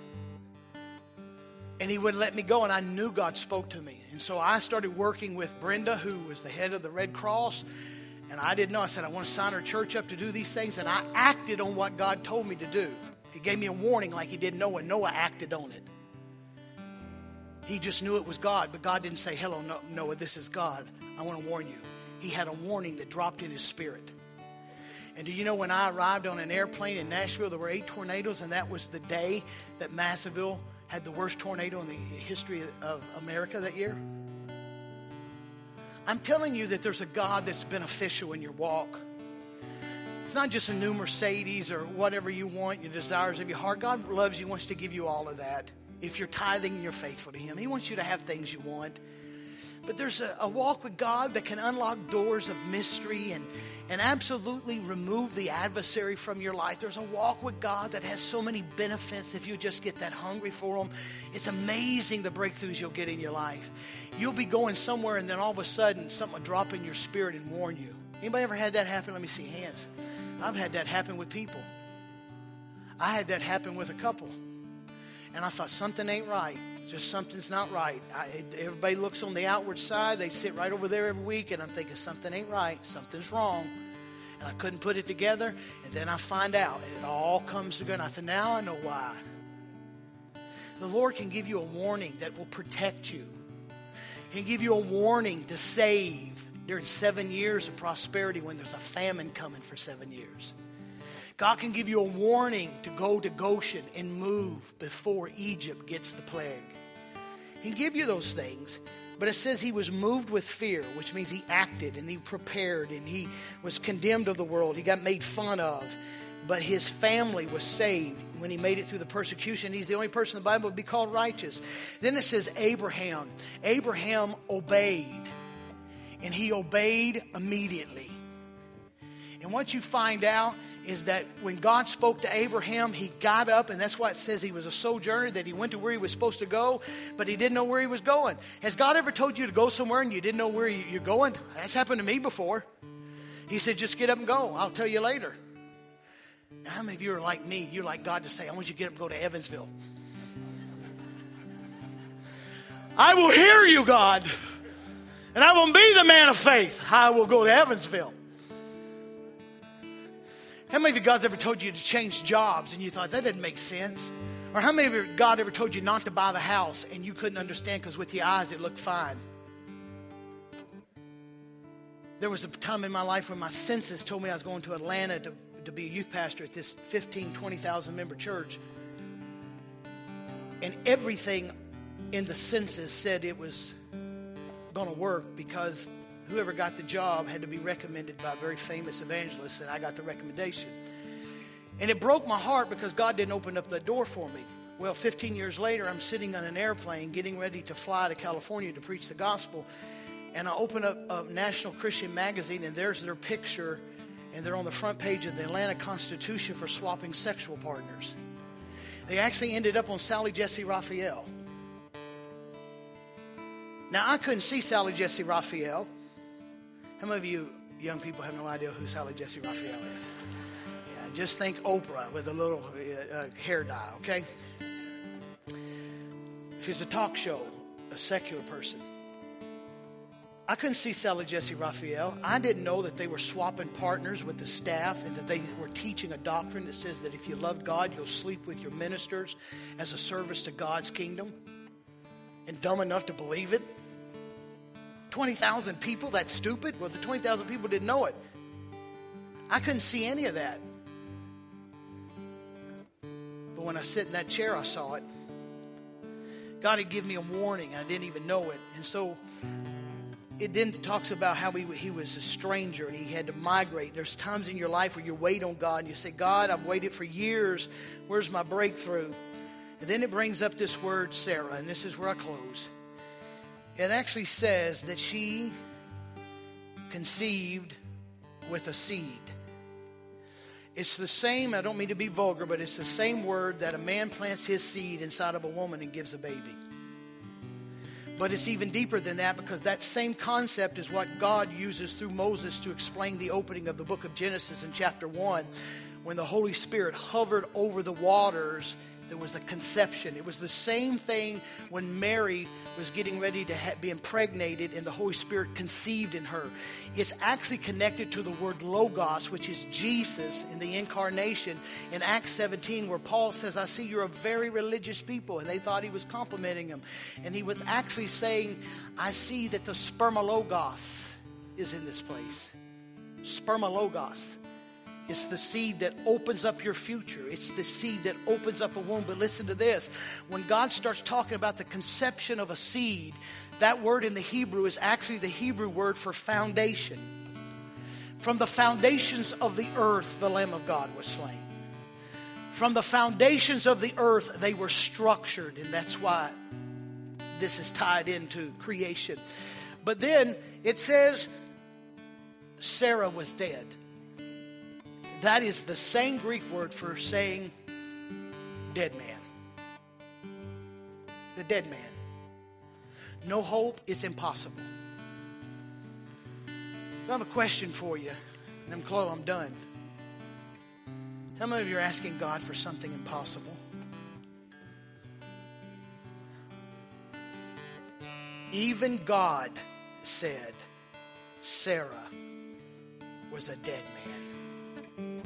And he wouldn't let me go, and I knew God spoke to me. And so I started working with Brenda, who was the head of the Red Cross. And I didn't know. I said, I want to sign our church up to do these things. And I acted on what God told me to do. He gave me a warning like he did Noah. Noah acted on it. He just knew it was God. But God didn't say, hello, Noah, this is God. I want to warn you. He had a warning that dropped in his spirit. And do you know when I arrived on an airplane in Nashville, there were 8 tornadoes. And that was the day that Massillville had the worst tornado in the history of America that year. I'm telling you that there's a God that's beneficial in your walk. It's not just a new Mercedes or whatever you want, your desires of your heart. God loves you, wants to give you all of that. If you're tithing and you're faithful to Him, He wants you to have things you want. But there's a walk with God that can unlock doors of mystery and absolutely remove the adversary from your life. There's a walk with God that has so many benefits if you just get that hungry for them. It's amazing the breakthroughs you'll get in your life. You'll be going somewhere and then all of a sudden something will drop in your spirit and warn you. Anybody ever had that happen? Let me see hands. I've had that happen with people. I had that happen with a couple. And I thought something ain't right. Just something's not right. Everybody looks on the outward side. They sit right over there every week, and I'm thinking something ain't right. Something's wrong. And I couldn't put it together. And then I find out, and it all comes together. And I said, now I know why. The Lord can give you a warning that will protect you. He can give you a warning to save during 7 years of prosperity when there's a famine coming for 7 years. God can give you a warning to go to Goshen and move before Egypt gets the plague. He can give you those things, but it says he was moved with fear, which means he acted and he prepared and he was condemned of the world. He got made fun of, but his family was saved when he made it through the persecution. He's the only person in the Bible to be called righteous. Then it says Abraham. Abraham obeyed, and he obeyed immediately. And what you find out is that when God spoke to Abraham, he got up, and that's why it says he was a sojourner, that he went to where he was supposed to go, but he didn't know where he was going. Has God ever told you to go somewhere and you didn't know where you're going? That's happened to me before. He said, just get up and go. I'll tell you later. Now, how many of you are like me? You're like God to say, I want you to get up and go to Evansville. I will hear you, God, and I will be the man of faith. I will go to Evansville. How many of you God's ever told you to change jobs and you thought, that doesn't make sense? Or how many of you God ever told you not to buy the house and you couldn't understand because with your eyes it looked fine? There was a time in my life when my senses told me I was going to Atlanta to be a youth pastor at this 20,000 member church. And everything in the senses said it was going to work because whoever got the job had to be recommended by a very famous evangelist, and I got the recommendation. And it broke my heart because God didn't open up the door for me. Well, 15 years later, I'm sitting on an airplane getting ready to fly to California to preach the gospel, and I open up a National Christian magazine, and there's their picture, and they're on the front page of the Atlanta Constitution for swapping sexual partners. They actually ended up on Sally Jesse Raphael. Now, I couldn't see Sally Jesse Raphael. How many of you young people have no idea who Sally Jesse Raphael is? Yeah, just think Oprah with a little hair dye, okay? She's a talk show, a secular person. I couldn't see Sally Jesse Raphael. I didn't know that they were swapping partners with the staff and that they were teaching a doctrine that says that if you love God, you'll sleep with your ministers as a service to God's kingdom. And dumb enough to believe it. 20,000 people, that's stupid? Well, the 20,000 people didn't know it. I couldn't see any of that. But when I sit in that chair, I saw it. God had given me a warning, and I didn't even know it. And so it then talks about how he was a stranger and he had to migrate. There's times in your life where you wait on God and you say, God, I've waited for years. Where's my breakthrough? And then it brings up this word, Sarah, and this is where I close. It actually says that she conceived with a seed. It's the same, I don't mean to be vulgar, but it's the same word that a man plants his seed inside of a woman and gives a baby. But it's even deeper than that because that same concept is what God uses through Moses to explain the opening of the book of Genesis in chapter 1. When the Holy Spirit hovered over the waters, there was a conception. It was the same thing when Mary was getting ready to be impregnated and the Holy Spirit conceived in her. It's actually connected to the word logos, which is Jesus in the incarnation in Acts 17, where Paul says, I see you're a very religious people. And they thought he was complimenting them. And he was actually saying, I see that the spermalogos is in this place. Spermalogos. It's the seed that opens up your future. It's the seed that opens up a womb. But listen to this. When God starts talking about the conception of a seed, that word in the Hebrew is actually the Hebrew word for foundation. From the foundations of the earth, the Lamb of God was slain. From the foundations of the earth, they were structured. And that's why this is tied into creation. But then it says Sarah was dead. That is the same Greek word for saying dead man. The dead man. No hope, it's impossible. So I have a question for you. And I'm done. How many of you are asking God for something impossible? Even God said Sarah was a dead man.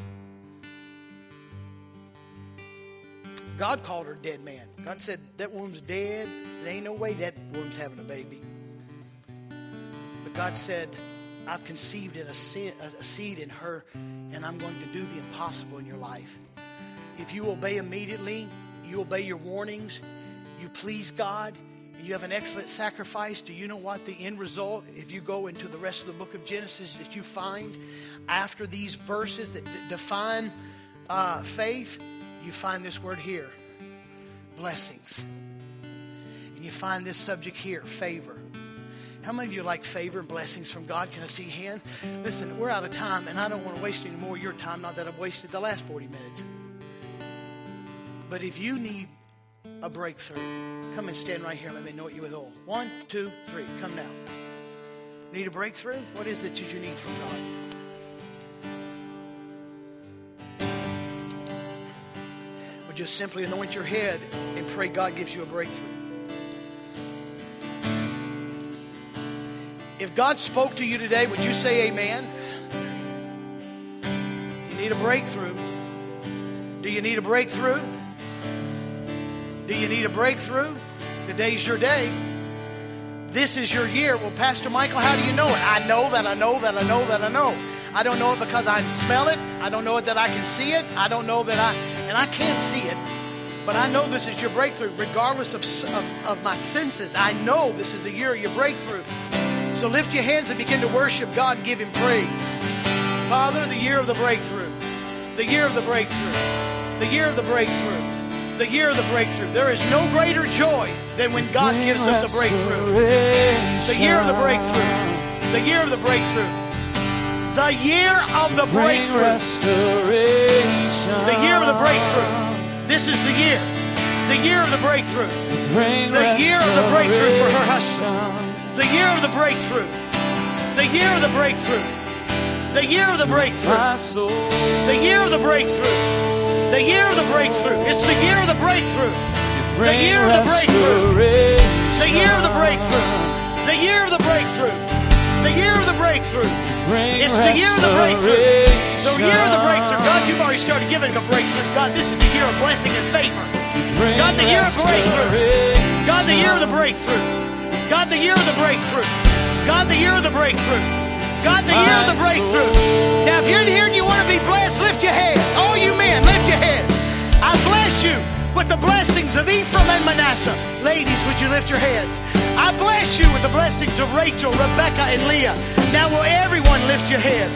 God called her dead man. God said, that woman's dead. There ain't no way that woman's having a baby. But God said, I've conceived in a seed in her, and I'm going to do the impossible in your life. If you obey immediately, you obey your warnings, you please God, and you have an excellent sacrifice, do you know what the end result, if you go into the rest of the book of Genesis, that you find after these verses that define faith, you find this word here, blessings. And you find this subject here, favor. How many of you like favor and blessings from God? Can I see a hand? Listen, we're out of time, and I don't want to waste any more of your time, not that I've wasted the last 40 minutes. But if you need a breakthrough, come and stand right here. Let me anoint you with oil. 1, 2, 3. Come now. Need a breakthrough? What is it that you need from God? Or just simply anoint your head and pray God gives you a breakthrough. If God spoke to you today, would you say amen? You need a breakthrough. Do you need a breakthrough? Do you need a breakthrough? Today's your day. This is your year. Well, Pastor Michael, how do you know it? I know that I know that I know that I know. I don't know it because I smell it. I don't know it that I can see it. I don't know that I can't see it. But I know this is your breakthrough. Regardless of my senses, I know this is the year of your breakthrough. So lift your hands and begin to worship God and give Him praise. Father, the year of the breakthrough. The year of the breakthrough. The year of the breakthrough. The year of the breakthrough. There is no greater joy than when God gives us a breakthrough. The year of the breakthrough. The year of the breakthrough. The year of the breakthrough. The year of the breakthrough. This is the year. The year of the breakthrough. The year of the breakthrough for her husband. The year of the breakthrough. The year of the breakthrough. The year of the breakthrough. The year of the breakthrough. The year of the breakthrough. It's the year of the breakthrough. The year of the breakthrough. The year of the breakthrough. The year of the breakthrough. The year of the breakthrough. It's the year of the breakthrough. The year of the breakthrough. God, you've already started giving a breakthrough. God, this is the year of blessing and favor. God, the year of breakthrough. God, the year of the breakthrough. God, the year of the breakthrough. God, the year of the breakthrough. God, the year of the breakthrough. Now, if you're here and you want to be blessed, lift your hands. All you men, lift your hands. I bless you with the blessings of Ephraim and Manasseh. Ladies, would you lift your hands? I bless you with the blessings of Rachel, Rebecca, and Leah. Now, will everyone lift your hands?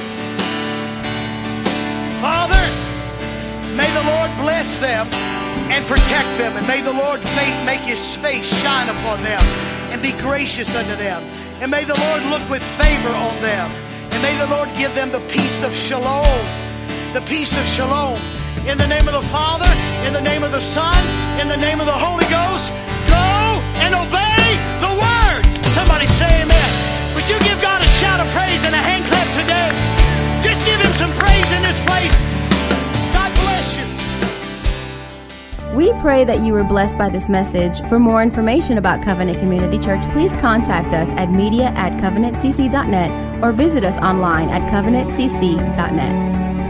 Father, may the Lord bless them and protect them. And may the Lord make His face shine upon them and be gracious unto them. And may the Lord look with favor on them. And may the Lord give them the peace of shalom. The peace of shalom. In the name of the Father, in the name of the Son, in the name of the Holy Ghost, go and obey the Word. Somebody say amen. Would you give God a shout of praise and a hand clap today? Just give Him some praise in this place. God bless you. We pray that you were blessed by this message. For more information about Covenant Community Church, please contact us at media@covenantcc.net or visit us online at covenantcc.net.